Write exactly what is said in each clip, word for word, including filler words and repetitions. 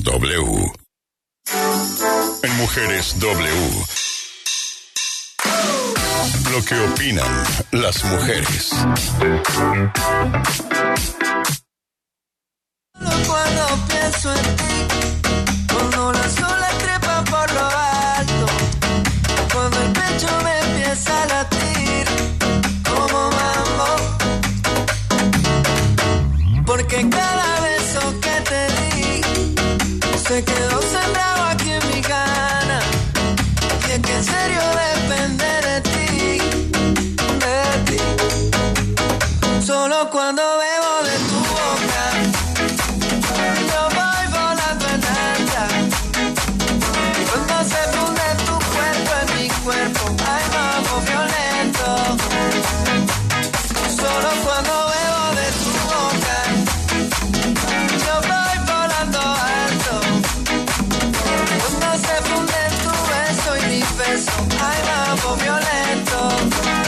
W. En Mujeres W. Lo que opinan las mujeres. Cuando pienso en ti, cuando las olas trepan por lo alto, cuando el pecho me empieza a latir como mambo, porque cada beso que te di se quedó sembrado aquí en mi gana, y es que en serio depende de ti, de ti. Solo cuando bebo de tu boca yo voy volando en alta, y cuando se funde tu cuerpo en mi cuerpo hay mambo violento. Solo cuando bebo de tu boca yo voy volando alto, cuando se funde tu beso y mi beso hay mambo violento.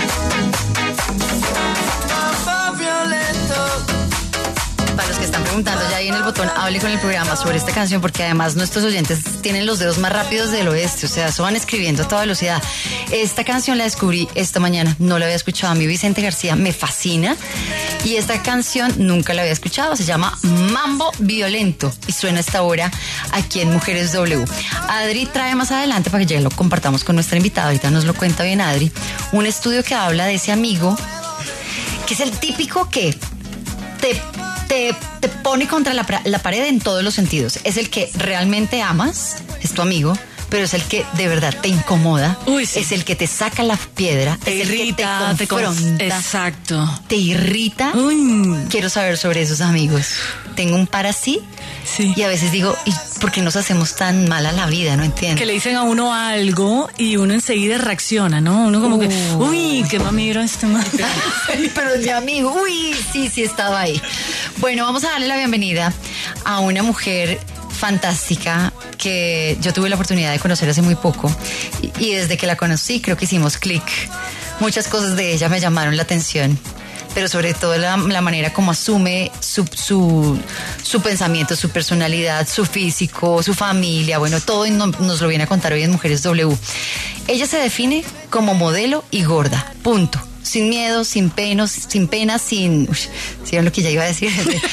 Mambo violento. Para los que están preguntando, ya ahí en el botón hable con el programa sobre esta canción, porque además nuestros oyentes tienen los dedos más rápidos del oeste, o sea, eso van escribiendo a toda velocidad. Esta canción la descubrí esta mañana, no la había escuchado. A mí Vicente García me fascina y esta canción nunca la había escuchado. Se llama Mambo Violento y suena a esta hora aquí en Mujeres W. Adri trae más adelante, para que ya lo compartamos con nuestra invitada, ahorita nos lo cuenta bien Adri, un estudio que habla de ese amigo que es el típico que te Te, te pone contra la, la pared en todos los sentidos. Es el que realmente amas, es tu amigo, pero es el que de verdad te incomoda. Uy, sí. Es el que te saca la piedra, te es irrita, el que te confronta. Te con... Exacto. Te irrita. Uy. Quiero saber sobre esos amigos. Tengo un par así. Sí. Y a veces digo, ¿y por qué nos hacemos tan mal a la vida? No entiendo. Que le dicen a uno algo y uno enseguida reacciona, ¿no? Uno como uh. que, uy, qué mamiro este man. Pero es mi amigo. Uy, sí, sí estaba ahí. Bueno, vamos a darle la bienvenida a una mujer fantástica que yo tuve la oportunidad de conocer hace muy poco y, y desde que la conocí creo que hicimos clic. Muchas cosas de ella me llamaron la atención, pero sobre todo la, la manera como asume su, su, su pensamiento, su personalidad, su físico, su familia, bueno, todo y no, nos lo viene a contar hoy en Mujeres W. Ella se define como modelo y gorda, punto. Sin miedo, sin penos, sin pena, sin... Uy, ¿sí ven lo que ya iba a decir?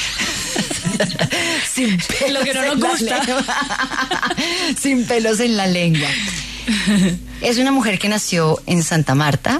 Sin pelos lo que no nos gusta. Sin pelos en la lengua. Es una mujer que nació en Santa Marta,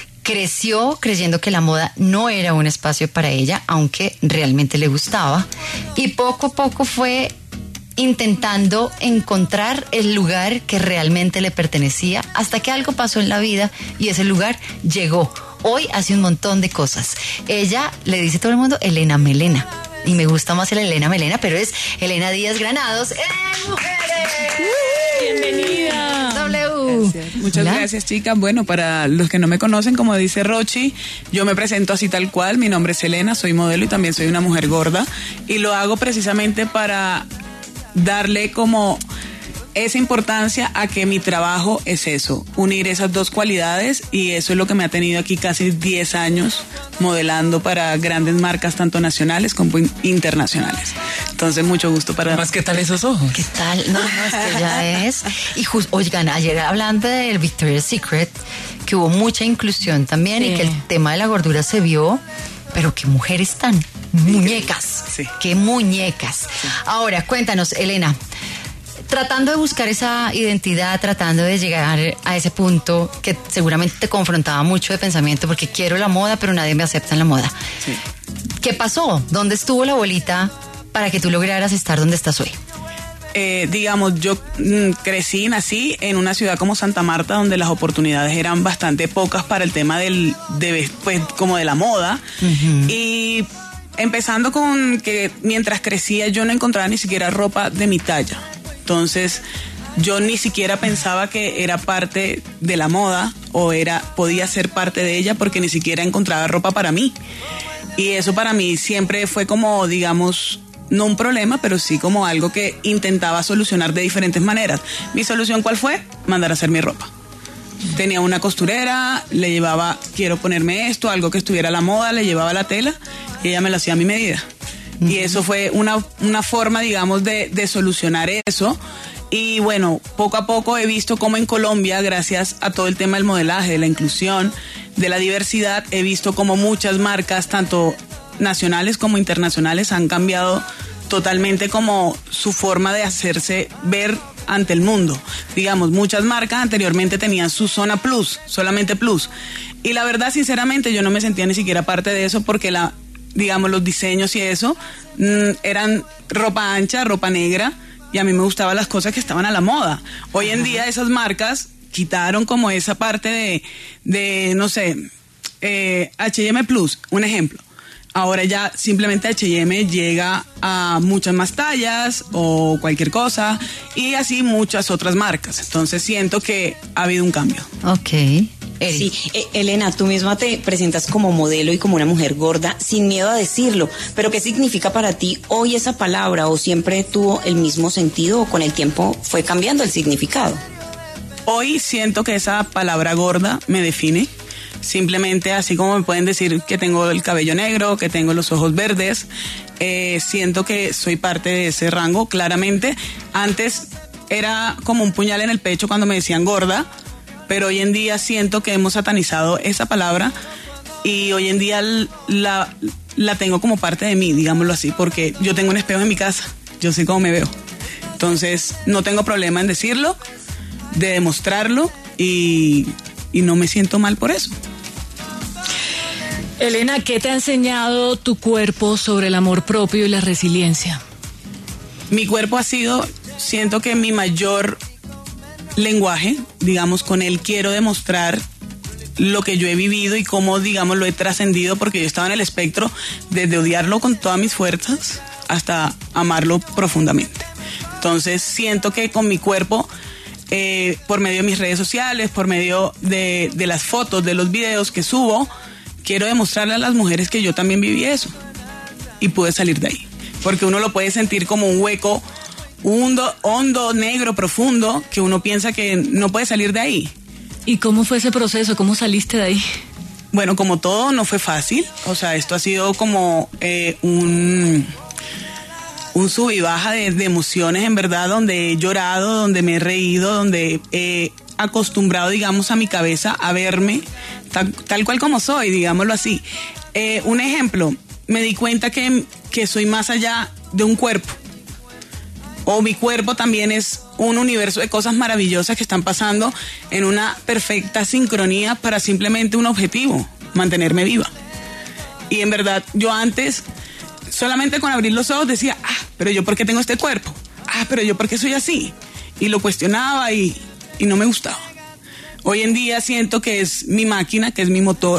creció creyendo que la moda no era un espacio para ella, aunque realmente le gustaba, y poco a poco fue intentando encontrar el lugar que realmente le pertenecía, hasta que algo pasó en la vida y ese lugar llegó. Hoy hace un montón de cosas. Ella le dice a todo el mundo Elena Melena, y me gusta más el Elena Melena, pero es Elena Díaz Granados. ¡Eh, mujeres! ¡Bienvenida! W. Gracias. Muchas Hola. gracias, chicas. Bueno, para los que no me conocen, como dice Rochi, yo me presento así tal cual. Mi nombre es Elena, soy modelo y también soy una mujer gorda. Y lo hago precisamente para darle como esa importancia a que mi trabajo es eso, unir esas dos cualidades, y eso es lo que me ha tenido aquí casi diez años modelando para grandes marcas tanto nacionales como internacionales. Entonces, mucho gusto para... Más, ¿qué tal esos ojos? ¿Qué tal? No, no, es que ya es. Y justo, oigan, ayer hablando del Victoria's Secret, que hubo mucha inclusión también, sí, y que el tema de la gordura se vio, pero qué mujeres tan muñecas. Sí. Qué muñecas. Sí. Ahora, cuéntanos, Elena, tratando de buscar esa identidad, tratando de llegar a ese punto que seguramente te confrontaba mucho de pensamiento, porque quiero la moda, pero nadie me acepta en la moda. Sí. ¿Qué pasó? ¿Dónde estuvo la bolita para que tú lograras estar donde estás hoy? Eh, digamos, yo mm, crecí, nací en una ciudad como Santa Marta, donde las oportunidades eran bastante pocas para el tema del, de, pues, como de la moda. Uh-huh. Y empezando con que mientras crecía yo no encontraba ni siquiera ropa de mi talla. Entonces, yo ni siquiera pensaba que era parte de la moda o era podía ser parte de ella, porque ni siquiera encontraba ropa para mí. Y eso para mí siempre fue como, digamos, no un problema, pero sí como algo que intentaba solucionar de diferentes maneras. ¿Mi solución cuál fue? Mandar a hacer mi ropa. Tenía una costurera, le llevaba, quiero ponerme esto, algo que estuviera a la moda, le llevaba la tela y ella me lo hacía a mi medida. Uh-huh. Y eso fue una, una forma, digamos, de, de solucionar eso. Y bueno, poco a poco he visto cómo en Colombia, gracias a todo el tema del modelaje, de la inclusión, de la diversidad, he visto cómo muchas marcas, tanto nacionales como internacionales, han cambiado totalmente como su forma de hacerse ver ante el mundo. Digamos, muchas marcas anteriormente tenían su zona plus, solamente plus. Y la verdad, sinceramente, yo no me sentía ni siquiera parte de eso porque la, digamos, los diseños y eso mmm, eran ropa ancha, ropa negra, y a mí me gustaban las cosas que estaban a la moda. Hoy en día esas marcas quitaron como esa parte de, de no sé, eh, H y M Plus, un ejemplo. Ahora ya simplemente H y M llega a muchas más tallas o cualquier cosa, y así muchas otras marcas. Entonces siento que ha habido un cambio. Ok. Eri. Sí, eh, Elena, tú misma te presentas como modelo y como una mujer gorda, sin miedo a decirlo, pero ¿qué significa para ti hoy esa palabra? ¿O siempre tuvo el mismo sentido o con el tiempo fue cambiando el significado? Hoy siento que esa palabra gorda me define. Simplemente así como me pueden decir que tengo el cabello negro, que tengo los ojos verdes, eh, siento que soy parte de ese rango, claramente. Antes era como un puñal en el pecho cuando me decían gorda, pero hoy en día siento que hemos satanizado esa palabra y hoy en día la, la tengo como parte de mí, digámoslo así, porque yo tengo un espejo en mi casa, yo sé cómo me veo. Entonces no tengo problema en decirlo, de demostrarlo y, y no me siento mal por eso. Elena, ¿qué te ha enseñado tu cuerpo sobre el amor propio y la resiliencia? Mi cuerpo ha sido, siento que mi mayor lenguaje, digamos, con él quiero demostrar lo que yo he vivido y cómo, digamos, lo he trascendido, porque yo estaba en el espectro desde odiarlo con todas mis fuerzas hasta amarlo profundamente. Entonces siento que con mi cuerpo, eh, por medio de mis redes sociales, por medio de, de las fotos, de los videos que subo, quiero demostrarle a las mujeres que yo también viví eso y pude salir de ahí, porque uno lo puede sentir como un hueco hondo, hondo, negro, profundo, que uno piensa que no puede salir de ahí. ¿Y cómo fue ese proceso? ¿Cómo saliste de ahí? Bueno, como todo, no fue fácil. O sea, esto ha sido como eh, un, un sub y baja de, de emociones, en verdad, donde he llorado, donde me he reído, donde he acostumbrado, digamos, a mi cabeza a verme tal, tal cual como soy, digámoslo así. Eh, un ejemplo, me di cuenta que, que soy más allá de un cuerpo. O mi cuerpo también es un universo de cosas maravillosas que están pasando en una perfecta sincronía para simplemente un objetivo, mantenerme viva. Y en verdad, yo antes, solamente con abrir los ojos decía, ah, pero yo ¿por qué tengo este cuerpo? Ah, pero yo ¿por qué soy así? Y lo cuestionaba y, y no me gustaba. Hoy en día siento que es mi máquina, que es mi motor,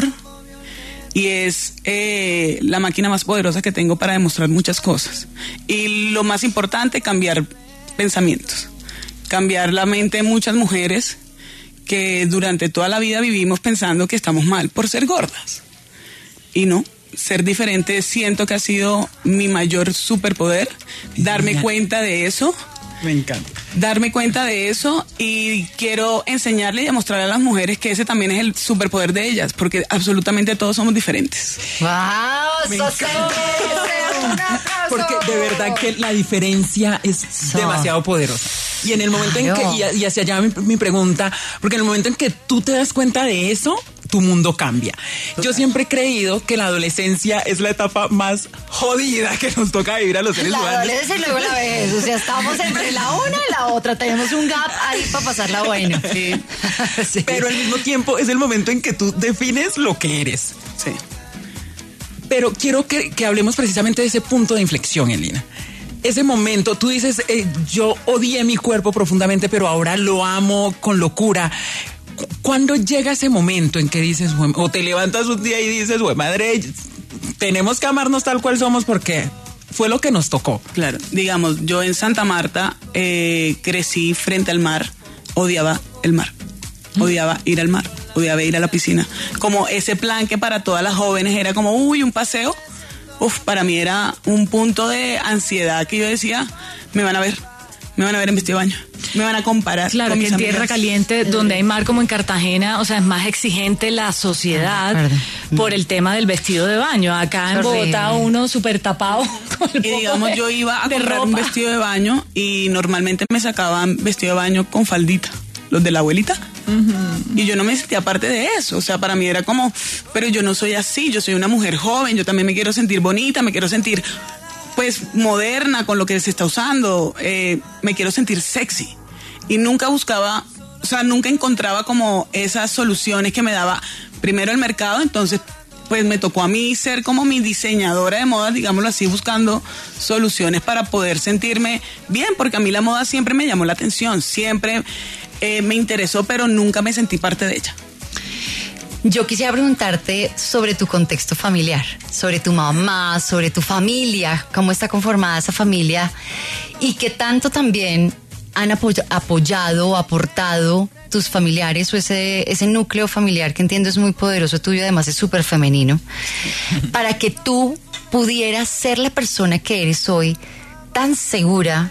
y es eh, la máquina más poderosa que tengo para demostrar muchas cosas. Y lo más importante, cambiar pensamientos, cambiar la mente de muchas mujeres que durante toda la vida vivimos pensando que estamos mal por ser gordas. Y no, ser diferente siento que ha sido mi mayor superpoder, darme cuenta de eso. Me encanta. Darme cuenta de eso y quiero enseñarle y demostrarle a las mujeres que ese también es el superpoder de ellas, porque absolutamente todos somos diferentes. ¡Wow! Me ¡Eso encanta. se merece un aplauso! Porque de verdad que la diferencia es So. demasiado poderosa. Y en el momento Claro. en que, y, y hacia allá mi, mi pregunta, porque en el momento en que tú te das cuenta de eso, tu mundo cambia. Yo siempre he creído que la adolescencia es la etapa más jodida que nos toca vivir a los seres La humanos. adolescencia y luego la vejez, o sea, estamos entre la una y la otra, tenemos un gap ahí para pasarla bueno. Sí. Sí. Pero al mismo tiempo es el momento en que tú defines lo que eres. Sí. Pero quiero que, que hablemos precisamente de ese punto de inflexión, Elena. Ese momento, tú dices, eh, yo odié mi cuerpo profundamente, pero ahora lo amo con locura. Cu- ¿Cuándo llega ese momento en que dices, "Jue- o te levantas un día y dices, güey, madre, tenemos que amarnos tal cual somos porque fue lo que nos tocó"? Claro, digamos, yo en Santa Marta eh, crecí frente al mar, odiaba el mar, odiaba ir al mar, odiaba ir a la piscina. Como ese plan que para todas las jóvenes era como, uy, un paseo. Uf, para mí era un punto de ansiedad que yo decía, me van a ver, me van a ver en vestido de baño, me van a comparar. Claro, con que mis en amigas. Tierra Caliente, donde hay mar como en Cartagena, o sea, es más exigente la sociedad Ah, por el tema del vestido de baño. Acá en Horrible. Bogotá uno súper tapado. Con el Y poco digamos, de- yo iba a de comprar un ropa. vestido de baño y normalmente me sacaban vestido de baño con faldita, los de la abuelita. Y yo no me sentía parte de eso, o sea, para mí era como, pero yo no soy así, yo soy una mujer joven, yo también me quiero sentir bonita, me quiero sentir pues moderna con lo que se está usando, eh, me quiero sentir sexy. Y nunca buscaba, o sea, nunca encontraba como esas soluciones que me daba primero el mercado, entonces pues me tocó a mí ser como mi diseñadora de moda, digámoslo así, buscando soluciones para poder sentirme bien, porque a mí la moda siempre me llamó la atención, siempre eh, me interesó, pero nunca me sentí parte de ella. Yo quisiera preguntarte sobre tu contexto familiar, sobre tu mamá, sobre tu familia, cómo está conformada esa familia y qué tanto también han apoy- apoyado, aportado tus familiares o ese, ese núcleo familiar que entiendo es muy poderoso tuyo, además es súper femenino, para que tú pudieras ser la persona que eres hoy, tan segura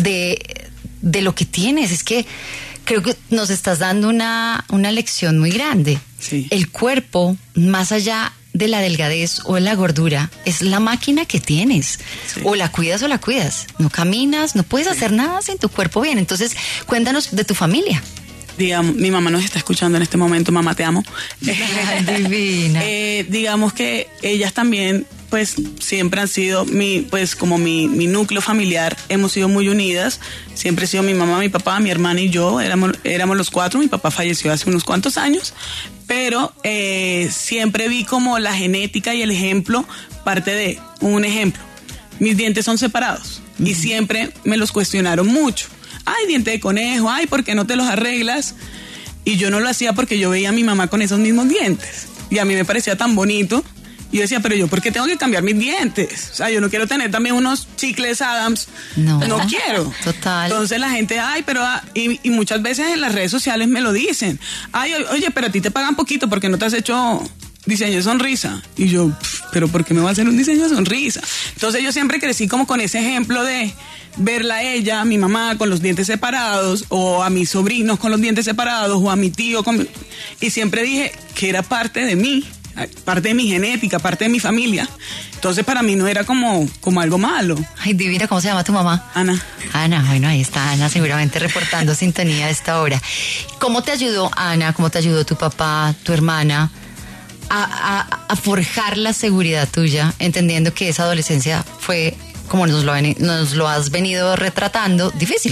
de, de lo que tienes. Es que creo que nos estás dando una, una lección muy grande. Sí. El cuerpo, más allá de la delgadez o de la gordura, es la máquina que tienes. Sí. O la cuidas o la cuidas. No caminas, no puedes hacer nada sin tu cuerpo bien. Entonces, cuéntanos de tu familia. Digamos, mi mamá nos está escuchando en este momento, mamá, te amo. Ay, divina. Eh, digamos que ellas también, pues, siempre han sido mi, pues, como mi, mi núcleo familiar, hemos sido muy unidas. Siempre he sido mi mamá, mi papá, mi hermana y yo, éramos, éramos los cuatro. Mi papá falleció hace unos cuantos años, pero eh, siempre vi como la genética y el ejemplo, parte de un ejemplo. Mis dientes son separados y siempre me los cuestionaron mucho. Ay, diente de conejo, ay, ¿por qué no te los arreglas? Y yo no lo hacía porque yo veía a mi mamá con esos mismos dientes. Y a mí me parecía tan bonito. Y yo decía, pero yo, ¿por qué tengo que cambiar mis dientes? O sea, yo no quiero tener también unos chicles Adams. No. No quiero. Total. Entonces la gente, ay, pero... ah, y, y muchas veces en las redes sociales me lo dicen. Ay, o- oye, pero a ti te pagan poquito porque no te has hecho diseño de sonrisa. Y yo, "Pf, pero ¿por qué me va a hacer un diseño de sonrisa?" Entonces yo siempre crecí como con ese ejemplo de verla a ella, a mi mamá con los dientes separados, o a mis sobrinos con los dientes separados, o a mi tío con... Y siempre dije que era parte de mí, parte de mi genética, parte de mi familia. Entonces para mí no era como, como algo malo. Ay, divina, ¿cómo se llama tu mamá? Ana. Ana, bueno, ahí está Ana seguramente reportando sintonía a esta hora. ¿Cómo te ayudó Ana, cómo te ayudó tu papá, tu hermana a, a- a forjar la seguridad tuya, entendiendo que esa adolescencia fue, como nos lo, ven- nos lo has venido retratando, difícil?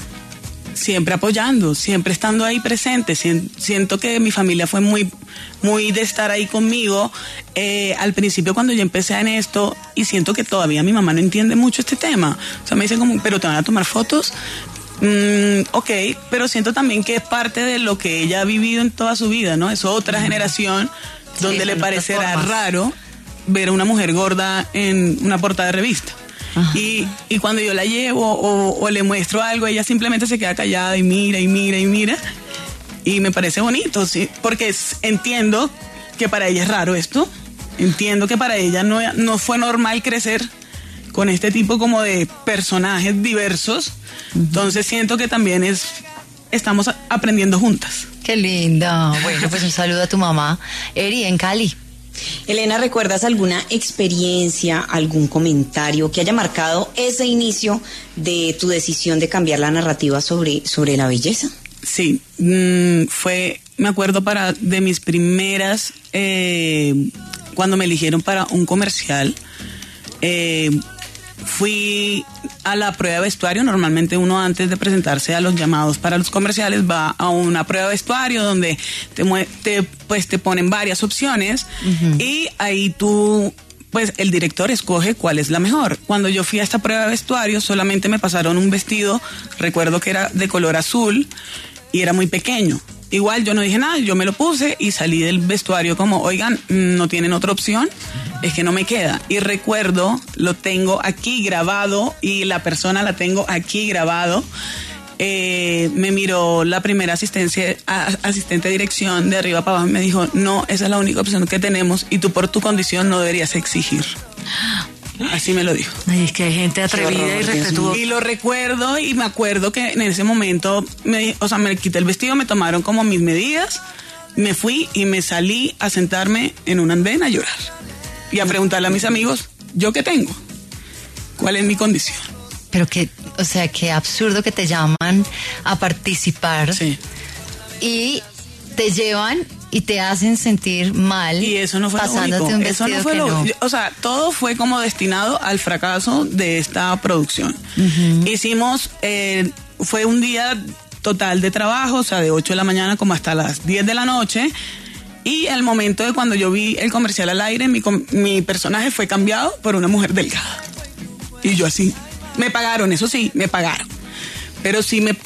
Siempre apoyando, siempre estando ahí presente. Sien- Siento que mi familia fue muy, muy de estar ahí conmigo. Eh, al principio cuando yo empecé en esto, y siento que todavía mi mamá no entiende mucho este tema. O sea, me dicen como, pero te van a tomar fotos. Mm, ok, pero siento también que es parte de lo que ella ha vivido en toda su vida, ¿no? Es otra generación Sí, donde son le otras parecerá formas. raro ver a una mujer gorda en una portada de revista. Y, y cuando yo la llevo o, o le muestro algo, ella simplemente se queda callada y mira y mira y mira. Y me parece bonito, sí, porque es- entiendo que para ella es raro esto. Entiendo que para ella no, no fue normal crecer con este tipo como de personajes diversos. Entonces siento que también es estamos a- aprendiendo juntas. Qué lindo. Bueno, pues un saludo a tu mamá, Eri, en Cali. Elena, ¿recuerdas alguna experiencia, algún comentario que haya marcado ese inicio de tu decisión de cambiar la narrativa sobre, sobre la belleza? Sí, mm, fue, me acuerdo para de mis primeras, eh, cuando me eligieron para un comercial, eh, fui a la prueba de vestuario. Normalmente uno antes de presentarse a los llamados para los comerciales va a una prueba de vestuario donde te, mue- te, pues, te ponen varias opciones y ahí tú, pues el director escoge cuál es la mejor. Cuando yo fui a esta prueba de vestuario solamente me pasaron un vestido, recuerdo que era de color azul y era muy pequeño. Igual yo no dije nada, yo me lo puse y salí del vestuario como, oigan, ¿no tienen otra opción? Es que no me queda. Y recuerdo, lo tengo aquí grabado y la persona la tengo aquí grabado. Eh, me miró la primera asistencia, a- asistente de dirección de arriba para abajo y me dijo, no, esa es la única opción que tenemos y tú por tu condición no deberías exigir. Así me lo dijo. Ay, es que hay gente atrevida horror, y Dios mío. respetuosa. Y lo recuerdo y me acuerdo que en ese momento, me, o sea, me quité el vestido, me tomaron como mis medidas, me fui y me salí a sentarme en un andén a llorar. Y a preguntarle a mis amigos, ¿yo qué tengo? ¿Cuál es mi condición? Pero que, o sea, qué absurdo que te llaman a participar Sí. y te llevan y te hacen sentir mal. Y eso no fue lo pasándote único. un Eso vestido no fue que lo, no. O sea, todo fue como destinado al fracaso de esta producción. Uh-huh. Hicimos, eh, fue un día total de trabajo, o sea, de ocho de la mañana como hasta las diez de la noche. Y el momento de cuando yo vi el comercial al aire, mi, mi personaje fue cambiado por una mujer delgada. Y yo así, me pagaron, eso sí, me pagaron. Pero sí me,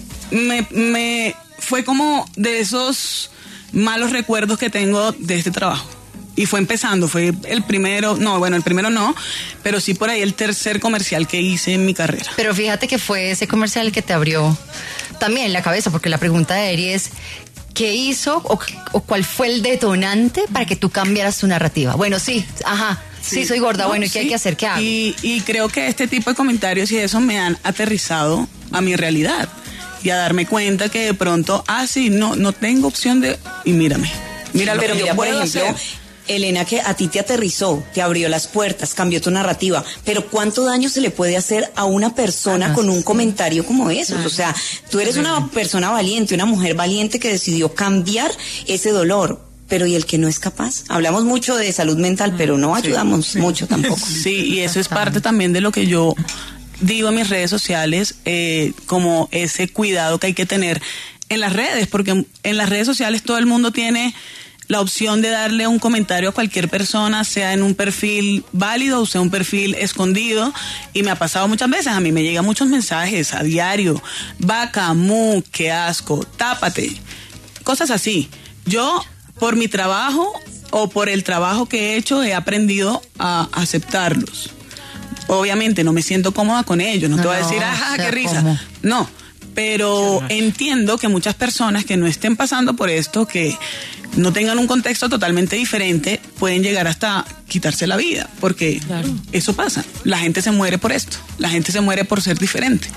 me, me fue como de esos malos recuerdos que tengo de este trabajo. Y fue empezando, fue el primero, no, bueno, el primero no, pero sí por ahí el tercer comercial que hice en mi carrera. Pero fíjate que fue ese comercial que te abrió también la cabeza, porque la pregunta de Eri es, ¿qué hizo o, o cuál fue el detonante para que tú cambiaras tu narrativa? Bueno, sí, ajá, sí, sí soy gorda, no, bueno, ¿y qué sí, hay que hacer? ¿Qué hago? Y, y creo que este tipo de comentarios y eso me han aterrizado a mi realidad y a darme cuenta que de pronto, ah, sí, no, no tengo opción de... Y mírame, mira lo Pero que mira, yo por puedo ejemplo, hacer. Elena, que a ti te aterrizó, te abrió las puertas, cambió tu narrativa, pero ¿cuánto daño se le puede hacer a una persona ah, con un sí. comentario como esos? Ah, o sea, tú eres una persona valiente, una mujer valiente que decidió cambiar ese dolor. Pero ¿y el que no es capaz? Hablamos mucho de salud mental, pero no ayudamos sí, sí. mucho tampoco. Sí, y eso es parte también de lo que yo digo en mis redes sociales, eh, como ese cuidado que hay que tener en las redes, porque en las redes sociales todo el mundo tiene la opción de darle un comentario a cualquier persona, sea en un perfil válido o sea un perfil escondido, y me ha pasado muchas veces, a mí me llegan muchos mensajes a diario, vaca, mu, qué asco, tápate, cosas así. Yo, por mi trabajo o por el trabajo que he hecho, he aprendido a aceptarlos. Obviamente no me siento cómoda con ellos, no, no te voy a decir, ajá, o sea, qué risa, ¿cómo? No, pero entiendo que muchas personas que no estén pasando por esto, que no tengan un contexto totalmente diferente, pueden llegar hasta quitarse la vida, porque claro. eso pasa. La gente se muere por esto, la gente se muere por ser diferente.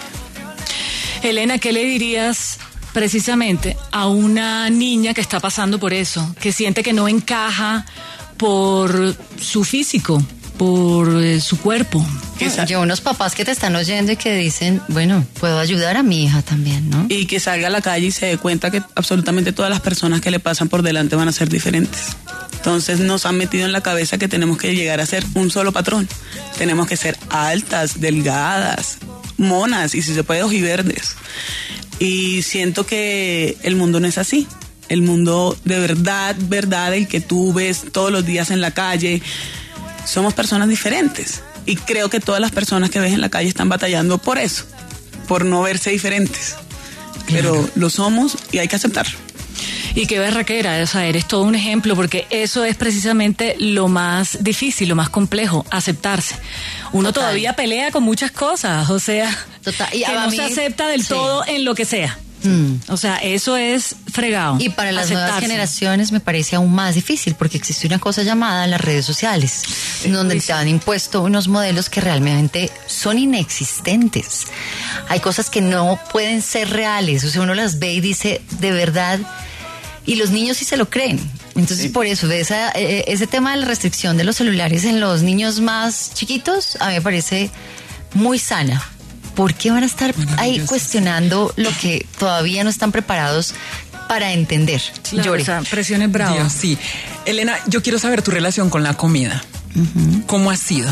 Elena, ¿qué le dirías precisamente a una niña que está pasando por eso, que siente que no encaja por su físico, por eh, su cuerpo? Yo, unos papás que te están oyendo y que dicen, bueno, puedo ayudar a mi hija también, ¿no? Y que salga a la calle y se dé cuenta que absolutamente todas las personas que le pasan por delante van a ser diferentes. Entonces nos han metido en la cabeza que tenemos que llegar a ser un solo patrón. Tenemos que ser altas, delgadas, monas y si se puede ojiverdes. Y siento que el mundo no es así. El mundo de verdad, verdad, el que tú ves todos los días en la calle, somos personas diferentes. Y creo que todas las personas que ves en la calle están batallando por eso, por no verse diferentes. Pero claro. lo somos y hay que aceptarlo. Y qué berraquera, o sea, eres todo un ejemplo, porque eso es precisamente lo más difícil, lo más complejo, aceptarse. Uno Total. todavía pelea con muchas cosas, o sea, Total. Y que no mí, se acepta del sí. todo en lo que sea. Mm. O sea, eso es fregado. Y para las aceptarse. nuevas generaciones me parece aún más difícil, porque existe una cosa llamada las redes sociales, sí, donde sí. te han impuesto unos modelos que realmente son inexistentes. Hay cosas que no pueden ser reales, o sea, uno las ve y dice, de verdad, y los niños sí se lo creen. Entonces, sí. por eso, esa, eh, ese tema de la restricción de los celulares en los niños más chiquitos, a mí me parece muy sana. ¿Por qué van a estar ahí cuestionando lo que todavía no están preparados para entender? Claro, o sea, presiones bravas. Dios, sí. Elena, yo quiero saber tu relación con la comida. Uh-huh. ¿Cómo ha sido?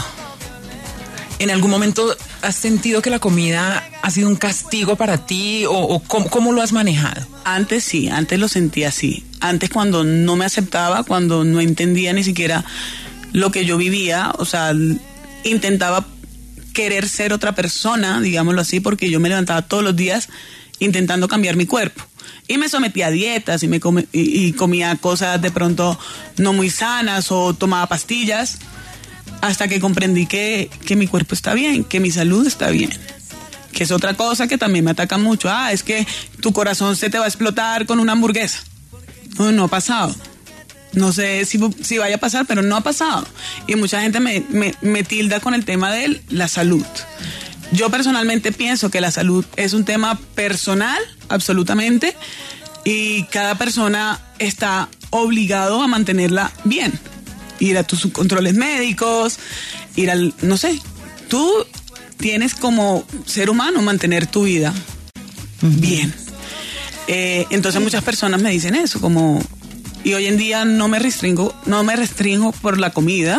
¿En algún momento has sentido que la comida ha sido un castigo para ti o, o cómo, cómo lo has manejado? Antes sí, antes lo sentía así. Antes cuando no me aceptaba, cuando no entendía ni siquiera lo que yo vivía, o sea, intentaba querer ser otra persona, digámoslo así, porque yo me levantaba todos los días intentando cambiar mi cuerpo. Y me sometía a dietas y, me come, y, y comía cosas de pronto no muy sanas o tomaba pastillas, hasta que comprendí que, que mi cuerpo está bien, que mi salud está bien. Que es otra cosa que también me ataca mucho. Ah, es que tu corazón se te va a explotar con una hamburguesa. No, no ha pasado. no sé si, si vaya a pasar, pero no ha pasado. Y mucha gente me, me, me tilda con el tema de la salud. Yo personalmente pienso que la salud es un tema personal, absolutamente, y cada persona está obligado a mantenerla bien. Ir a tus controles médicos, ir al, no sé, tú tienes como ser humano mantener tu vida bien. Eh, entonces muchas personas me dicen eso, como, y hoy en día no me restringo, no me restringo por la comida,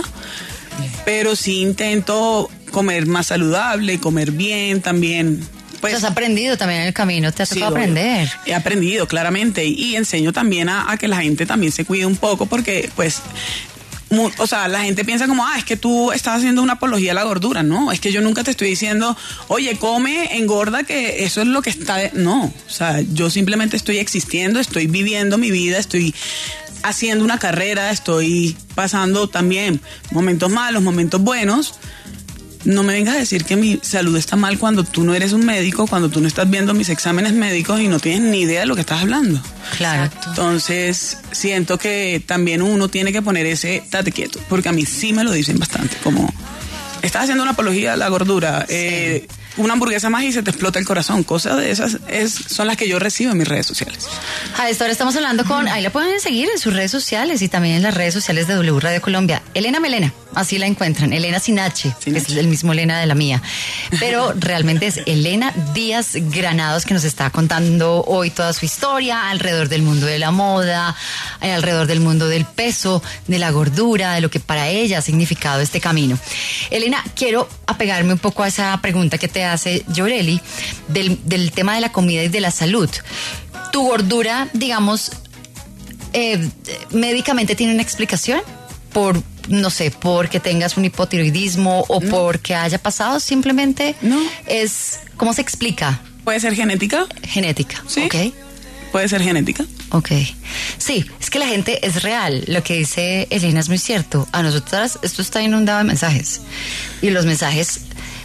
pero sí intento comer más saludable, comer bien también. Pues, has aprendido también en el camino, te has sí, tocado aprender. He aprendido, claramente, y, y enseño también a, a que la gente también se cuide un poco, porque pues, mu, o sea, la gente piensa como, ah, es que tú estás haciendo una apología a la gordura. No, es que yo nunca te estoy diciendo, oye, come, engorda, que eso es lo que está de... No, o sea, yo simplemente estoy existiendo, estoy viviendo mi vida, estoy haciendo una carrera, estoy pasando también momentos malos, momentos buenos. No me vengas a decir que mi salud está mal cuando tú no eres un médico, cuando tú no estás viendo mis exámenes médicos y no tienes ni idea de lo que estás hablando. Claro. Entonces, siento que también uno tiene que poner ese tate quieto, porque a mí sí me lo dicen bastante, como, estás haciendo una apología a la gordura, sí. eh, una hamburguesa más y se te explota el corazón. Cosas de esas es, son las que yo recibo en mis redes sociales. A esta hora estamos hablando con, ahí la pueden seguir en sus redes sociales y también en las redes sociales de W Radio Colombia. Elena Melena, así la encuentran. Elena sin H, sin que H. Es el mismo Elena de la mía. Pero realmente es Elena Díaz Granados, que nos está contando hoy toda su historia alrededor del mundo de la moda, alrededor del mundo del peso, de la gordura, de lo que para ella ha significado este camino. Elena, quiero apegarme un poco a esa pregunta que te hace Yoreli del, del tema de la comida y de la salud. ¿Tu gordura, digamos, eh, médicamente tiene una explicación? Por, no sé, porque tengas un hipotiroidismo o no. Porque haya pasado, simplemente no. Es, ¿cómo se explica? ¿Puede ser genética? Genética, sí. Ok. Puede ser genética. Ok. Sí, es que la gente es real. Lo que dice Elena es muy cierto. A nosotras esto está inundado de mensajes. Y los mensajes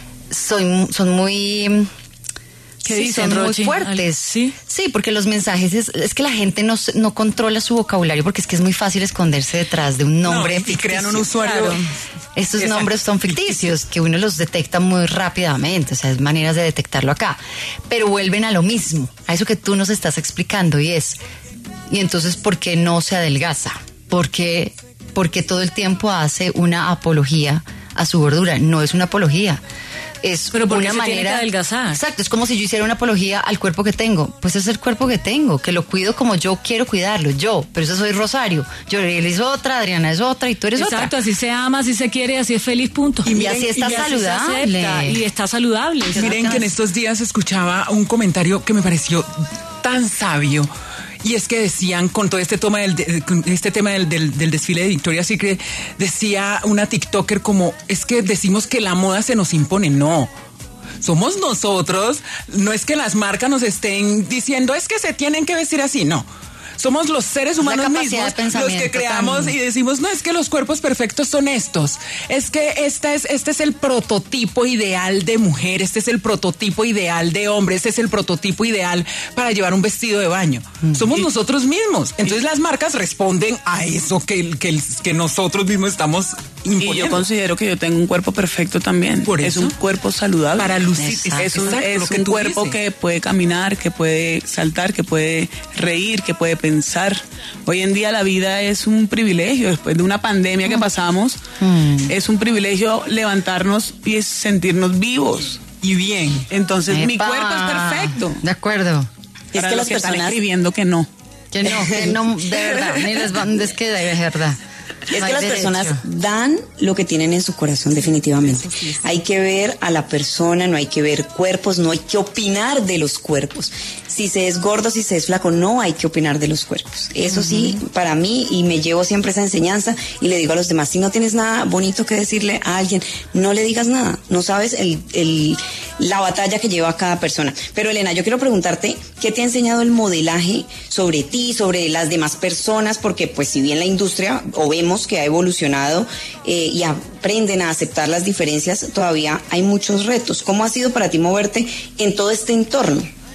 son, son muy... ¿Qué sí, dicen, son Rochi? muy fuertes. ¿Sí? Sí, porque los mensajes es, es que la gente no, no controla su vocabulario, porque es que es muy fácil esconderse detrás de un nombre no, y ficticio. crean un usuario. Claro. Estos Exacto. nombres son ficticios, que uno los detecta muy rápidamente, o sea, es maneras de detectarlo acá. Pero vuelven a lo mismo, a eso que tú nos estás explicando, y es, y entonces, ¿por qué no se adelgaza? ¿Por qué, porque todo el tiempo hace una apología a su gordura? No es una apología. Es pero ¿por qué una se manera tiene que adelgazar? Exacto, es como si yo hiciera una apología al cuerpo que tengo. Pues es el cuerpo que tengo, que lo cuido como yo quiero cuidarlo, yo. Pero eso soy Rosario. Yo él es otra, Adriana es otra y tú eres Exacto, otra. Exacto, así se ama, así se quiere, así es feliz, punto. Y, y así está y saludable. Así y está saludable. Y miren que en estos días escuchaba un comentario que me pareció tan sabio. Y es que decían, con todo este tema del, de, este tema del, del, del desfile de Victoria's Secret, decía una TikToker como, es que decimos que la moda se nos impone. No. Somos nosotros, no es que las marcas nos estén diciendo, es que se tienen que vestir así, no. Somos los seres humanos mismos los que creamos también. Y decimos, no, es que los cuerpos perfectos son estos. Es que este es, este es el prototipo ideal de mujer, este es el prototipo ideal de hombre, este es el prototipo ideal para llevar un vestido de baño. Mm. Somos y, nosotros mismos. Entonces y, las marcas responden a eso que, que, que nosotros mismos estamos imponiendo. Y yo considero que yo tengo un cuerpo perfecto también. Por es eso, un cuerpo saludable. Para lucir. Exacto. Es un, Exacto, es un cuerpo dices. Que puede caminar, que puede saltar, que puede reír, que puede pensar. Hoy en día la vida es un privilegio, después de una pandemia que pasamos, mm. es un privilegio levantarnos y sentirnos vivos. Y bien. Entonces Epa. Mi cuerpo es perfecto. De acuerdo. Es que las que personas están escribiendo que no. Que no, que no, de verdad, ni les van a que de verdad. Es no que las derecho. Personas dan lo que tienen en su corazón, definitivamente. Sí, sí, sí. Hay que ver a la persona, no hay que ver cuerpos, no hay que opinar de los cuerpos. Si se es gordo, si se es flaco, no hay que opinar de los cuerpos. Eso uh-huh. sí, para mí, y me llevo siempre esa enseñanza y le digo a los demás, si no tienes nada bonito que decirle a alguien, no le digas nada. No sabes el, el, la batalla que lleva cada persona. Pero Elena, yo quiero preguntarte, ¿qué te ha enseñado el modelaje sobre ti, sobre las demás personas? Porque pues si bien la industria, o vemos que ha evolucionado eh, y aprenden a aceptar las diferencias, todavía hay muchos retos. ¿Cómo ha sido para ti moverte en todo este entorno?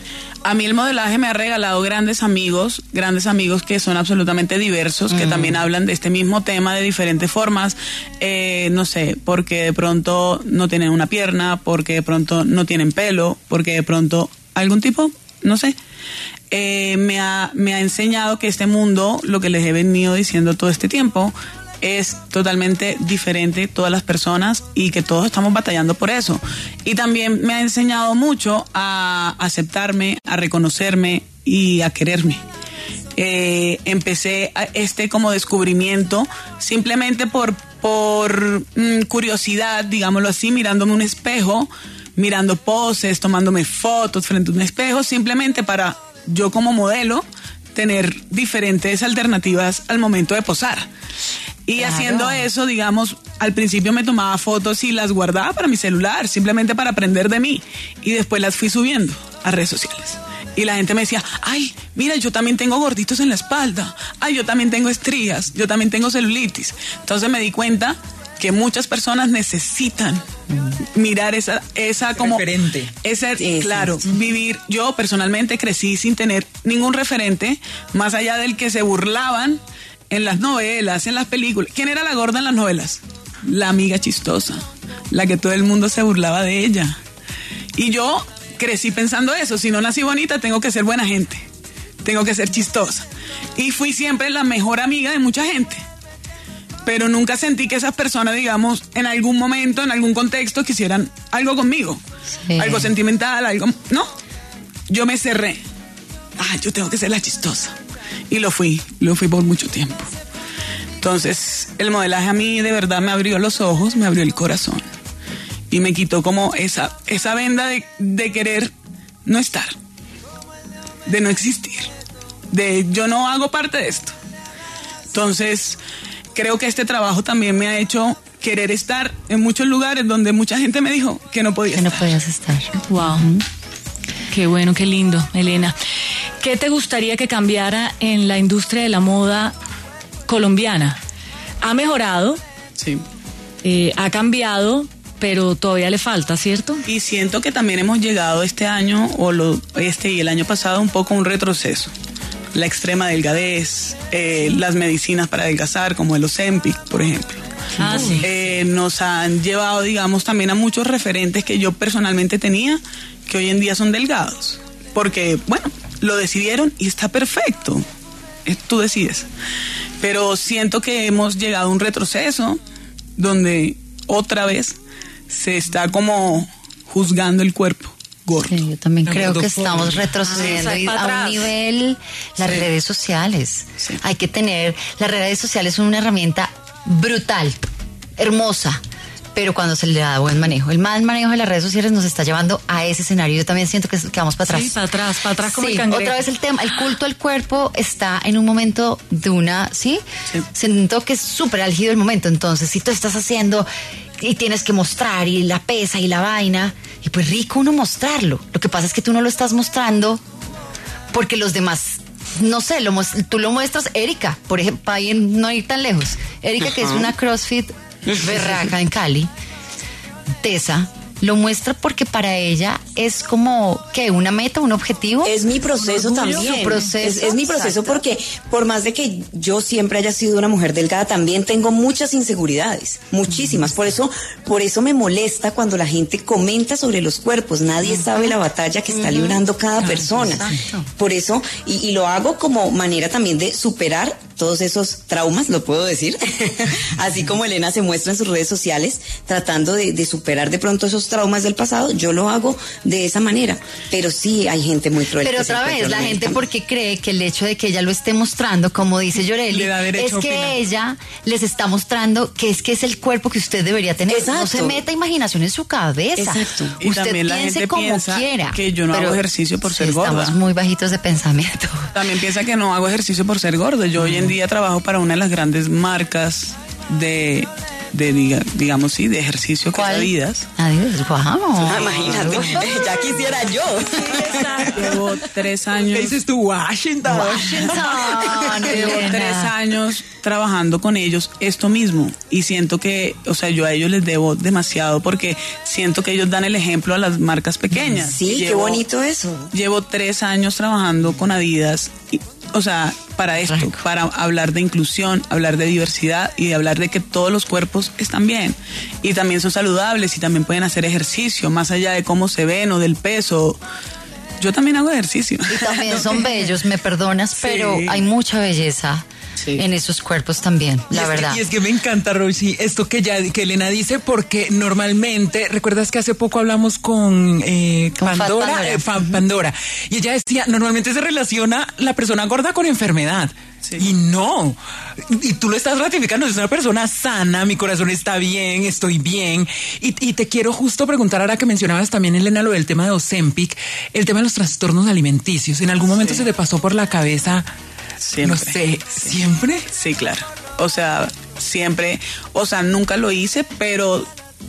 a mí el modelaje me ha regalado grandes amigos, grandes amigos que son absolutamente diversos, mm. que también hablan de este mismo tema de diferentes formas. Eh, no sé, porque de pronto no tienen una pierna, porque de pronto no tienen pelo, porque de pronto algún tipo, no sé. Eh, me ha, me ha enseñado que este mundo, lo que les he venido diciendo todo este tiempo, es totalmente diferente todas las personas y que todos estamos batallando por eso. Y también me ha enseñado mucho a aceptarme, a reconocerme y a quererme. Eh, empecé este como descubrimiento simplemente por, por mmm, curiosidad, digámoslo así, mirándome un espejo, mirando poses, tomándome fotos frente a un espejo, simplemente para yo como modelo tener diferentes alternativas al momento de posar. Y claro. haciendo eso, digamos, al principio me tomaba fotos y las guardaba para mi celular, simplemente para aprender de mí. Y después las fui subiendo a redes sociales. Y la gente me decía, ay, mira, yo también tengo gorditos en la espalda. Ay, yo también tengo estrías, yo también tengo celulitis. Entonces me di cuenta que muchas personas necesitan mm. mirar esa, esa como referente. Ese, sí, claro, sí. vivir. Yo personalmente crecí sin tener ningún referente, más allá del que se burlaban en las novelas, en las películas. ¿Quién era la gorda en las novelas? La amiga chistosa, la que todo el mundo se burlaba de ella. Y yo crecí pensando eso, si no nací bonita, tengo que ser buena gente, tengo que ser chistosa. Y fui siempre la mejor amiga de mucha gente. Pero nunca sentí que esas personas, digamos, en algún momento, en algún contexto, quisieran algo conmigo. Sí. Algo sentimental, algo... No, yo me cerré. Ah, yo tengo que ser la chistosa. Y lo fui, lo fui por mucho tiempo. Entonces, el modelaje a mí de verdad me abrió los ojos, me abrió el corazón. Y me quitó como esa, esa venda de, de querer no estar, de no existir, de yo no hago parte de esto. Entonces... creo que este trabajo también me ha hecho querer estar en muchos lugares donde mucha gente me dijo que no podía que estar. no podías estar. Wow. Uh-huh. Qué bueno, qué lindo, Elena. ¿Qué te gustaría que cambiara en la industria de la moda colombiana? Ha mejorado. Sí. Eh, ha cambiado, pero todavía le falta, ¿cierto? Y siento que también hemos llegado este año, o lo, este y el año pasado, un poco a un retroceso. La extrema delgadez, eh, las medicinas para adelgazar, como el Ozempic, por ejemplo. Ah, sí. Eh, nos han llevado, digamos, también a muchos referentes que yo personalmente tenía, que hoy en día son delgados. Porque, bueno, lo decidieron y está perfecto. Tú decides. Pero siento que hemos llegado a un retroceso donde otra vez se está como juzgando el cuerpo. Gordo. Sí, yo también creo que estamos retrocediendo ah, a un nivel, las sí. redes sociales. Sí. Hay que tener, las redes sociales son una herramienta brutal, hermosa, pero cuando se le da buen manejo. El mal manejo de las redes sociales nos está llevando a ese escenario. Yo también siento que, que vamos para atrás. Sí, para atrás, para atrás como sí, el cangrejo. Otra vez el tema, el culto al cuerpo está en un momento de una, ¿sí? sí. Siento que es súper álgido el momento. Entonces, si tú estás haciendo y tienes que mostrar y la pesa y la vaina, y pues rico uno mostrarlo. Lo que pasa es que tú no lo estás mostrando porque los demás, no sé, lo, tú lo muestras. Erika, por ejemplo, para no ir tan lejos. Erika, uh-huh. que es una CrossFit berraca en Cali, tesa, lo muestra porque para ella es como, ¿qué? ¿Una meta, un objetivo? Es mi proceso también. Proceso, es, es mi proceso exacto. Porque por más de que yo siempre haya sido una mujer delgada, también tengo muchas inseguridades, muchísimas. Por eso, por eso me molesta cuando la gente comenta sobre los cuerpos. Nadie uh-huh. sabe la batalla que está uh-huh. librando cada claro, persona. Exacto. Por eso, y, y lo hago como manera también de superar todos esos traumas, lo puedo decir, así como Elena se muestra en sus redes sociales, tratando de, de superar de pronto esos traumas del pasado, yo lo hago de esa manera, pero sí hay gente muy cruel. Pero otra vez, la gente porque cree que el hecho de que ella lo esté mostrando, como dice Yoreli, es que ella les está mostrando que es que es el cuerpo que usted debería tener. Exacto. No se meta imaginación en su cabeza. Exacto. Y usted también la piense gente como piensa quiera, que yo no hago ejercicio por ser sí, gorda. Estamos muy bajitos de pensamiento. También piensa que no hago ejercicio por ser gorda. Yo mm. hoy en día trabajo para una de las grandes marcas de de diga, digamos, sí, de ejercicio que es Adidas. Adidas, wow. Ah, imagínate, ya quisiera yo. Llevo tres años. ¿Qué dices tú, Washington? Washington. Llevo tres años trabajando con ellos esto mismo y siento que, o sea, yo a ellos les debo demasiado porque siento que ellos dan el ejemplo a las marcas pequeñas. Sí, llevo, qué bonito eso. Llevo tres años trabajando con Adidas y, o sea, para esto, Rico. Para hablar de inclusión, hablar de diversidad y hablar de que todos los cuerpos están bien y también son saludables y también pueden hacer ejercicio, más allá de cómo se ven o del peso. Yo también hago ejercicio. Y también son bellos, me perdonas, sí. Pero hay mucha belleza. Sí. En esos cuerpos también, la y verdad. Que, y es que me encanta, Rosy, esto que ya que Elena dice, porque normalmente, ¿recuerdas que hace poco hablamos con, eh, con Pandora? Pandora. Eh, Pandora. Y ella decía, normalmente se relaciona la persona gorda con enfermedad. Sí. Y no, y tú lo estás ratificando, es una persona sana, mi corazón está bien, estoy bien. Y, y te quiero justo preguntar, ahora que mencionabas también, Elena, lo del tema de Ozempic, el tema de los trastornos alimenticios. ¿En algún momento sí. se te pasó por la cabeza? Siempre. No sé, ¿siempre? Sí, claro. O sea, siempre, o sea, nunca lo hice, pero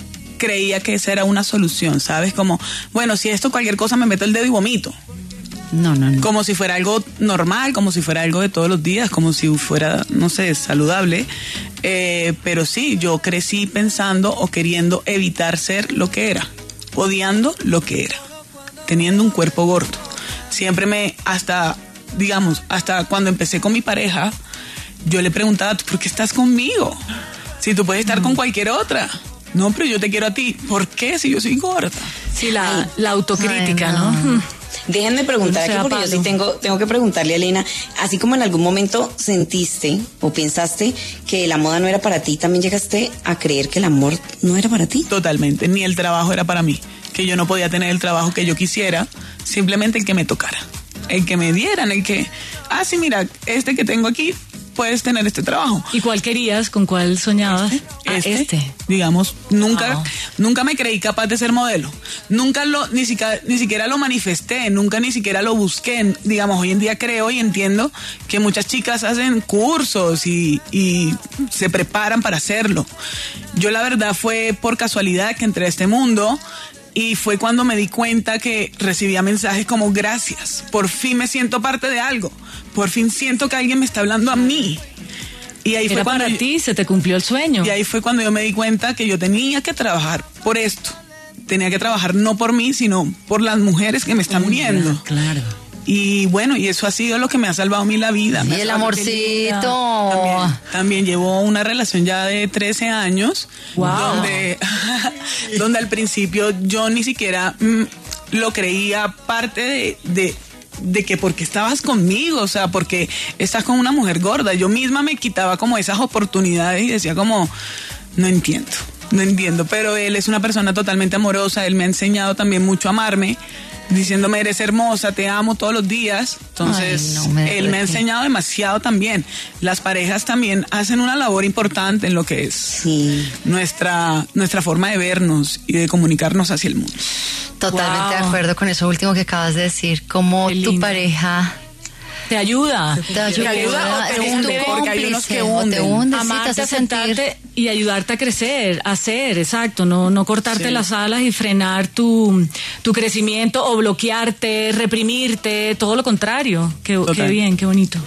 creía que esa era una solución, ¿sabes? Como, bueno, si esto cualquier cosa me meto el dedo y vomito. No, no, no. Como si fuera algo normal, como si fuera algo de todos los días, como si fuera, no sé, saludable. Eh, pero sí, yo crecí pensando o queriendo evitar ser lo que era, odiando lo que era, teniendo un cuerpo gordo. Siempre me, hasta... digamos, hasta cuando empecé con mi pareja, yo le preguntaba, ¿por qué estás conmigo? Si tú puedes estar mm. con cualquier otra. No, pero yo te quiero a ti. ¿Por qué? Si yo soy gorda. Sí, la, ay, la autocrítica, ay, no. ¿no? Déjenme preguntar aquí, porque yo sí tengo, tengo que preguntarle a Elena, así como en algún momento sentiste o pensaste que la moda no era para ti, ¿también llegaste a creer que el amor no era para ti? Totalmente, ni el trabajo era para mí, que yo no podía tener el trabajo que yo quisiera, simplemente el que me tocara. El que me dieran, el que, ah, sí, mira, este que tengo aquí, puedes tener este trabajo. ¿Y cuál querías? ¿Con cuál soñabas? Este, ah, este, este. Digamos, nunca, oh. nunca me creí capaz de ser modelo. Nunca lo, ni siquiera, ni siquiera lo manifesté, nunca ni siquiera lo busqué. Digamos, hoy en día creo y entiendo que muchas chicas hacen cursos y, y se preparan para hacerlo. Yo la verdad fue por casualidad que entré a este mundo. Y fue cuando me di cuenta que recibía mensajes como gracias, por fin me siento parte de algo, por fin siento que alguien me está hablando a mí. Y ahí Era fue cuando para yo, ti, se te cumplió el sueño. Y ahí fue cuando yo me di cuenta que yo tenía que trabajar por esto. Tenía que trabajar no por mí, sino por las mujeres que me están Uy, viendo. Claro. Y bueno, y eso ha sido lo que me ha salvado a mí la vida. Y el amorcito. También, también llevo una relación ya de trece años. Wow. Donde, donde al principio yo ni siquiera mm, lo creía parte de, de, de que porque estabas conmigo, o sea, porque estás con una mujer gorda. Yo misma me quitaba como esas oportunidades y decía como, no entiendo, no entiendo. Pero él es una persona totalmente amorosa, él me ha enseñado también mucho a amarme, diciéndome eres hermosa, te amo todos los días. Entonces, Ay, no, me él me ha enseñado demasiado también. Las parejas también hacen una labor importante en lo que es sí. nuestra, nuestra forma de vernos y de comunicarnos hacia el mundo. Totalmente wow. de acuerdo con eso último que acabas de decir, como tu pareja... Te ayuda. Te ayuda. Te ayuda o te hunde, porque hay unos que hunden. Te hunde, amarte, sí, te aceptarte y ayudarte a crecer, a hacer, exacto. No, no cortarte sí. las alas y frenar tu, tu crecimiento o bloquearte, reprimirte, todo lo contrario. Qué, qué bien, qué bonito.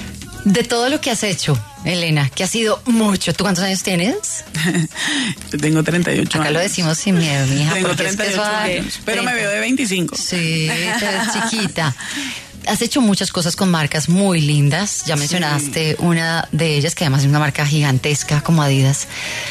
De todo lo que has hecho, Elena, que ha sido mucho. ¿Tú cuántos años tienes? Yo tengo treinta y ocho Acá años. lo decimos sin miedo, mija. Tengo treinta y ocho años, pero me veo de veinticinco. Sí, te ves chiquita. Has hecho muchas cosas con marcas muy lindas. Ya mencionaste sí. una de ellas, que además es una marca gigantesca como Adidas.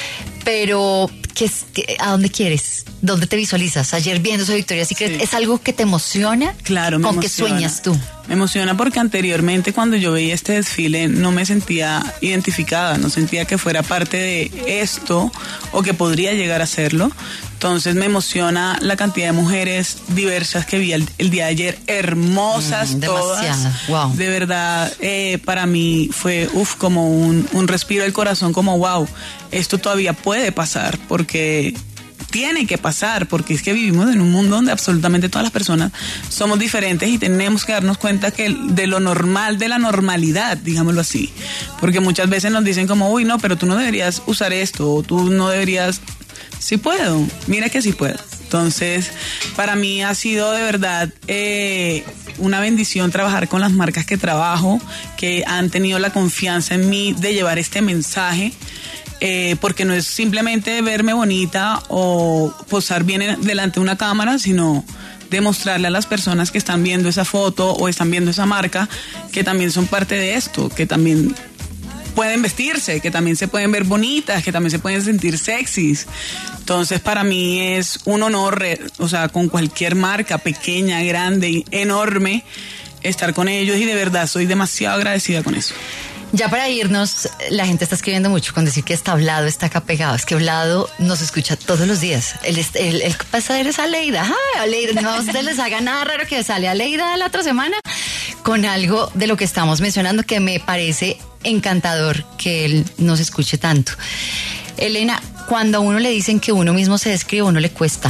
Pero, ¿qué es, qué, ¿a dónde quieres? ¿Dónde te visualizas? Ayer viendo esa victoria, ¿sí sí. ¿es algo que te emociona? Claro, me ¿Con emociona. qué sueñas tú? Me emociona porque anteriormente cuando yo veía este desfile no me sentía identificada, no sentía que fuera parte de esto o que podría llegar a serlo. Entonces me emociona la cantidad de mujeres diversas que vi el, el día de ayer, hermosas mm, todas. Wow. De verdad, eh, para mí fue uf, como un, un respiro del corazón, como wow, esto todavía puede pasar porque tiene que pasar, porque es que vivimos en un mundo donde absolutamente todas las personas somos diferentes y tenemos que darnos cuenta que de lo normal, de la normalidad, digámoslo así, porque muchas veces nos dicen como, uy, no, pero tú no deberías usar esto, o tú no deberías... Sí puedo, mira que sí puedo. Entonces, para mí ha sido de verdad eh, una bendición trabajar con las marcas que trabajo, que han tenido la confianza en mí de llevar este mensaje, eh, porque no es simplemente verme bonita o posar bien en, delante de una cámara, sino demostrarle a las personas que están viendo esa foto o están viendo esa marca que también son parte de esto, que también pueden vestirse, que también se pueden ver bonitas, que también se pueden sentir sexys. Entonces, para mí es un honor, o sea, con cualquier marca, pequeña, grande, enorme, estar con ellos, y de verdad soy demasiado agradecida con eso. Ya para irnos, la gente está escribiendo mucho con decir que está Vlado, está acá pegado. Es que Vlado nos escucha todos los días. El, el, el pasadero es Aleida. Ah, Aleida, no se les haga nada raro que sale Aleida la otra semana con algo de lo que estamos mencionando que me parece encantador que él nos escuche tanto. Elena, cuando a uno le dicen que uno mismo se describe, a uno le cuesta.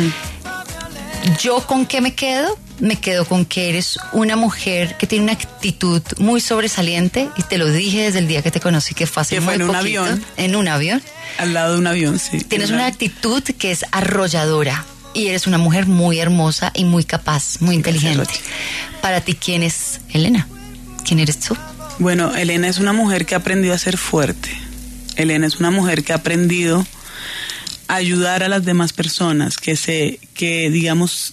Mm. ¿Yo con qué me quedo? Me quedo con que eres una mujer que tiene una actitud muy sobresaliente, y te lo dije desde el día que te conocí, que fue hace que muy fue en poquito. un avión. En un avión. Al lado de un avión, sí. Tienes una actitud que es arrolladora, y eres una mujer muy hermosa y muy capaz, muy inteligente. Gracias, Para ti, ¿quién es Elena? ¿Quién eres tú? Bueno, Elena es una mujer que ha aprendido a ser fuerte. Elena es una mujer que ha aprendido a ayudar a las demás personas, que se, que digamos,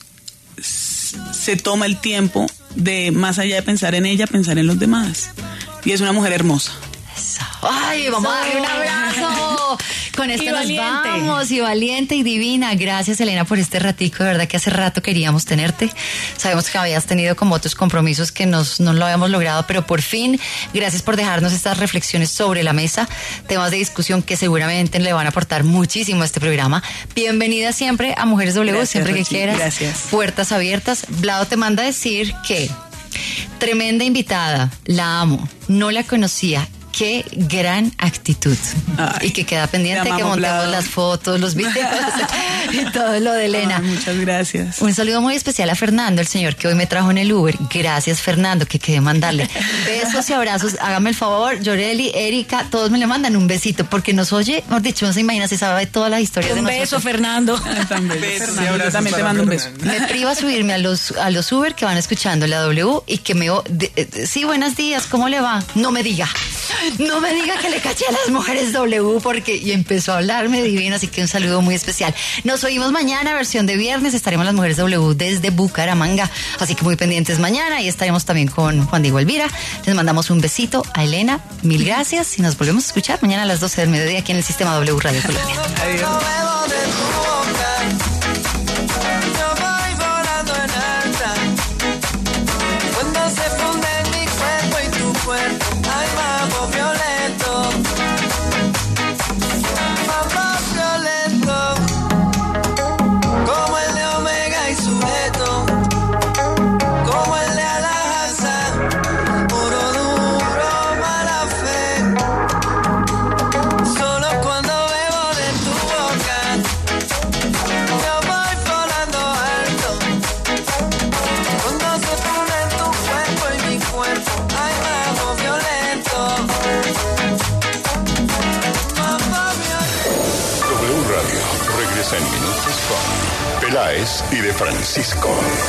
se toma el tiempo de, más allá de pensar en ella, pensar en los demás. Y es una mujer hermosa. Ay, vamos a darle un abrazo. Con esto Y nos valiente. vamos, y valiente y divina. Gracias, Elena, por este ratico. De verdad que hace rato queríamos tenerte. Sabemos que habías tenido como otros compromisos que nos, no lo habíamos logrado, pero por fin, gracias por dejarnos estas reflexiones sobre la mesa, temas de discusión que seguramente le van a aportar muchísimo a este programa. Bienvenida siempre a Mujeres W, Gracias, siempre que Rochi, quieras. gracias. Puertas abiertas. Vlado te manda a decir que tremenda invitada, la amo, no la conocía. Qué gran actitud. Ay, y que queda pendiente te que amamos, montemos Vlado. las fotos, los videos y todo lo de Elena. Ay, muchas gracias. Un saludo muy especial a Fernando, el señor que hoy me trajo en el Uber. Gracias, Fernando, que quedé mandarle besos y abrazos. Hágame el favor, Yoreli, Erika, todos me le mandan un besito, porque nos oye, mejor dicho, no se imagina, se sabe todas las historias Un de beso, nosotros. Fernando. Ah, también, Besos y Fernando, yo abrazos también te para mando un beso. Fernando. Me priva subirme a los, a los Uber que van escuchando la W y que me... de- de- sí, buenos días, ¿cómo le va? No me diga, no me diga que le caché a las Mujeres W, porque... Y empezó a hablarme divino, así que un saludo muy especial. Nos oímos mañana, versión de viernes, estaremos las Mujeres W desde Bucaramanga, así que muy pendientes mañana, y estaremos también con Juan Diego Elvira. Les mandamos un besito a Elena, mil gracias, y nos volvemos a escuchar mañana a las doce del mediodía aquí en el Sistema W Radio Colombia. Adiós. Bebo de tu boca, yo voy volando en alta. Cuando se funden mi cuerpo y tu cuerpo, hay mambo violento, mambo violento, como el de Omega y Sujeto, como el de Alajaza, puro duro, mala fe. Solo cuando bebo de tu boca, yo voy volando alto. Cuando se funden tu cuerpo y mi cuerpo, hay mambo violento, mambo violento. W Radio regresa en minutos con Peláez y de Francisco.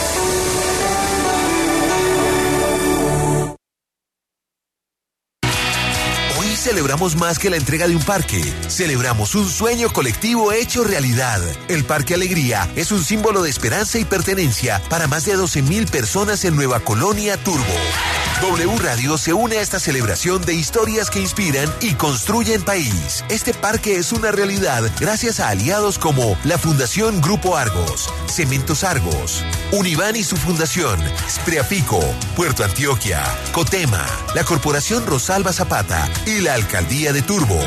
Hoy celebramos más que la entrega de un parque. Celebramos un sueño colectivo hecho realidad. El Parque Alegría es un símbolo de esperanza y pertenencia para más de doce mil personas en Nueva Colonia Turbo. W Radio se une a esta celebración de historias que inspiran y construyen país. Este parque es una realidad gracias a aliados como la Fundación Grupo Argos, Cementos Argos, Univan y su fundación, Spreafico, Puerto Antioquia, Cotema, la Corporación Rosalba Zapata y la Alcaldía de Turbo.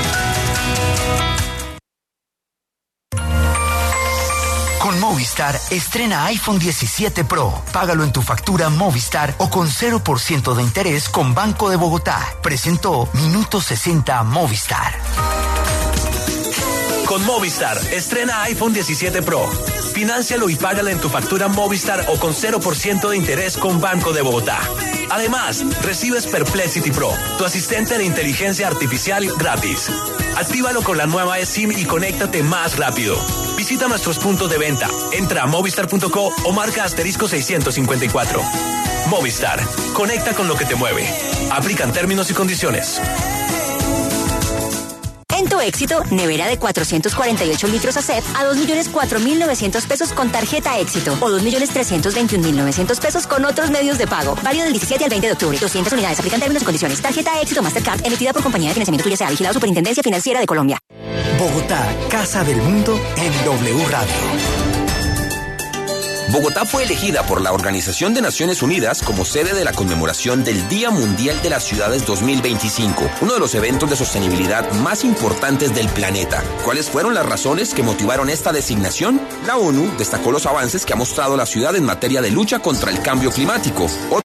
Con Movistar, estrena iPhone diecisiete Pro. Págalo en tu factura Movistar o con cero por ciento de interés con Banco de Bogotá. Presentó Minuto sesenta Movistar. Con Movistar, estrena iPhone diecisiete Pro. Fináncialo y págalo en tu factura Movistar o con cero por ciento de interés con Banco de Bogotá. Además, recibes Perplexity Pro, tu asistente de inteligencia artificial gratis. Actívalo con la nueva eSIM y conéctate más rápido. Visita nuestros puntos de venta, entra a movistar punto co o marca asterisco seiscientos cincuenta y cuatro. Movistar, conecta con lo que te mueve. Aplican términos y condiciones. En tu Éxito, nevera de cuatrocientos cuarenta y ocho litros A C E P a dos millones cuatro mil novecientos pesos con tarjeta Éxito o dos millones trescientos veintiún mil novecientos pesos con otros medios de pago. Válido del diecisiete al veinte de octubre. doscientas unidades. Aplican términos y condiciones. Tarjeta Éxito Mastercard emitida por compañía de financiamiento tuya sea vigilado Superintendencia Financiera de Colombia. Bogotá, Casa del Mundo en W Radio. Bogotá fue elegida por la Organización de Naciones Unidas como sede de la conmemoración del Día Mundial de las Ciudades dos mil veinticinco, uno de los eventos de sostenibilidad más importantes del planeta. ¿Cuáles fueron las razones que motivaron esta designación? La ONU destacó los avances que ha mostrado la ciudad en materia de lucha contra el cambio climático.